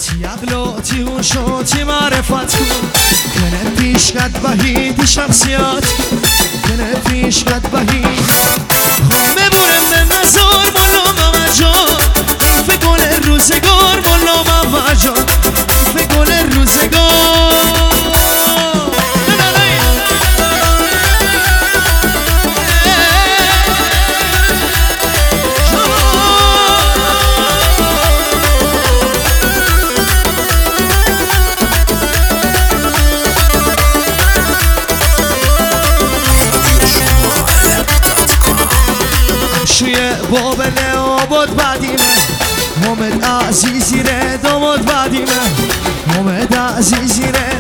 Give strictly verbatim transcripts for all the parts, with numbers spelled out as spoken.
تی عقلاتی و شاتی معرفت کن کنه پیش قد بهیدی شخصیت کنه پیش قد بهید همه برم به مزار مولا ممجان حیف گل روزگار مولا ممجان حیف گل روزگار باب لعباد بعدیمه حامد عزیزی ره داماد بعدیمه حامد عزیزی ره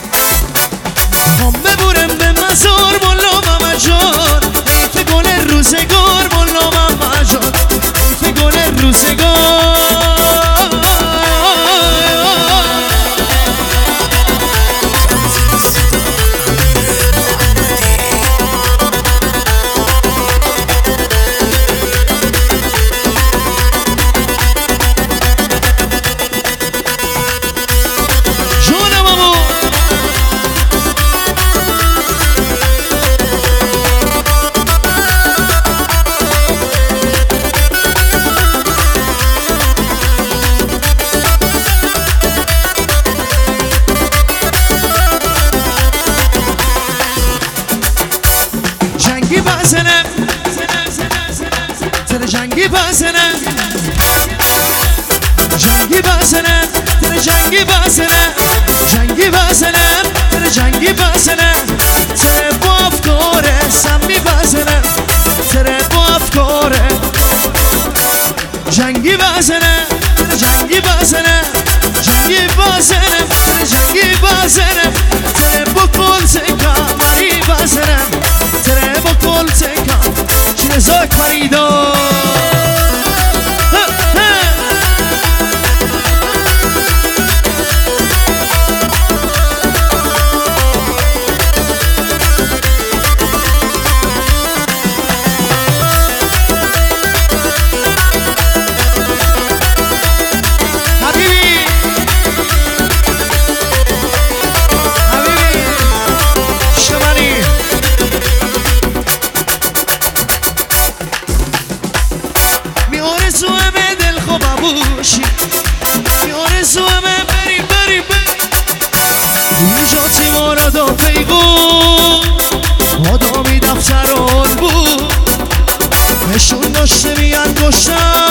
همه برم به مزار مولا ممجان حیف گل روزگار مولا ممجان حیف گل روزگار جنگی بزنم تر جنگی بزنم جنگی بزنم تر جنگی بزنم جنگی بزنم تر جنگی بزنم تر با افکاره سمی بزنم تر با افکاره جنگی بزنم تر جنگی بزنم جنگی بزنم تر جنگی بزنم تر با کل سکامری بزنم تره با کل تکان چه زاک فریدا آرزومه بری بری بری اینجاتی مارد و پیگو آدامی دفتر آن بود نشون داشته میان گشتن